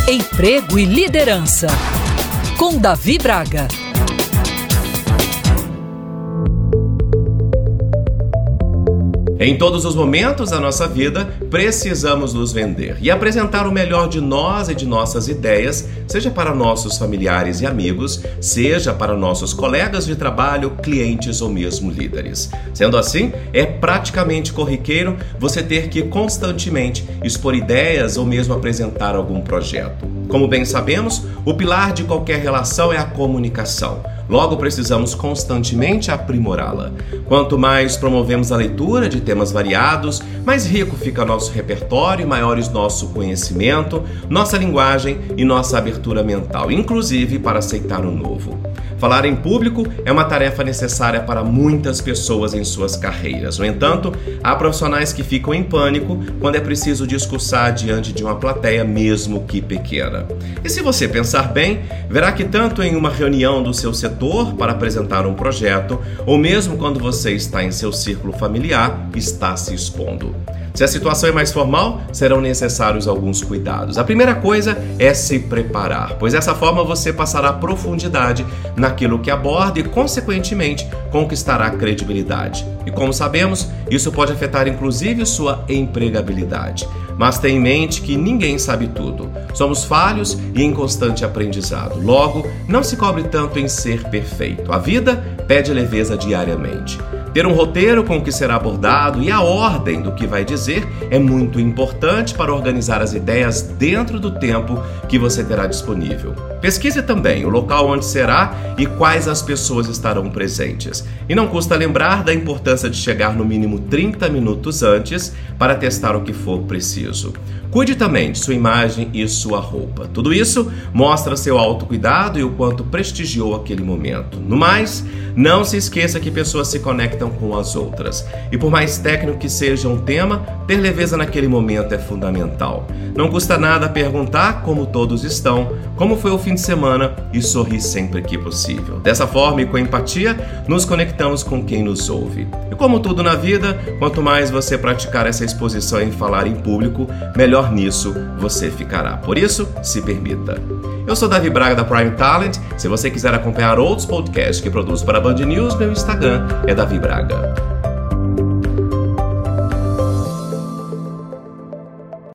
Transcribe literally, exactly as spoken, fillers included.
Emprego e Liderança, com Davi Braga. Em todos os momentos da nossa vida, precisamos nos vender e apresentar o melhor de nós e de nossas ideias, seja para nossos familiares e amigos, seja para nossos colegas de trabalho, clientes ou mesmo líderes. Sendo assim, é praticamente corriqueiro você ter que constantemente expor ideias ou mesmo apresentar algum projeto. Como bem sabemos, o pilar de qualquer relação é a comunicação. Logo, precisamos constantemente aprimorá-la. Quanto mais promovemos a leitura de temas variados, mais rico fica nosso repertório e maiores nosso conhecimento, nossa linguagem e nossa abertura mental, inclusive para aceitar o novo. Falar em público é uma tarefa necessária para muitas pessoas em suas carreiras. No entanto, há profissionais que ficam em pânico quando é preciso discursar diante de uma plateia, mesmo que pequena. E se você pensar bem, verá que tanto em uma reunião do seu setor para apresentar um projeto, ou mesmo quando você está em seu círculo familiar, está se expondo. Se a situação é mais formal, serão necessários alguns cuidados. A primeira coisa é se preparar, pois dessa forma você passará profundidade naquilo que aborda e, consequentemente, conquistará credibilidade. E como sabemos, isso pode afetar inclusive sua empregabilidade. Mas tenha em mente que ninguém sabe tudo. Somos falhos e em constante aprendizado. Logo, não se cobre tanto em ser perfeito. A vida pede leveza diariamente. Ter um roteiro com o que será abordado e a ordem do que vai dizer é muito importante para organizar as ideias dentro do tempo que você terá disponível. Pesquise também o local onde será e quais as pessoas estarão presentes. E não custa lembrar da importância de chegar no mínimo trinta minutos antes para testar o que for preciso. Cuide também de sua imagem e sua roupa. Tudo isso mostra seu autocuidado e o quanto prestigiou aquele momento. No mais, não se esqueça que pessoas se conectam com as outras. E por mais técnico que seja um tema, ter leveza naquele momento é fundamental. Não custa nada perguntar como todos estão, como foi o fim de semana e sorrir sempre que possível. Dessa forma e com empatia, nos conectamos com quem nos ouve. E como tudo na vida, quanto mais você praticar essa exposição em falar em público, melhor nisso você ficará. Por isso, se permita. Eu sou Davi Braga da Prime Talent. Se você quiser acompanhar outros podcasts que produzo para a Band News, meu Instagram é Davi Braga.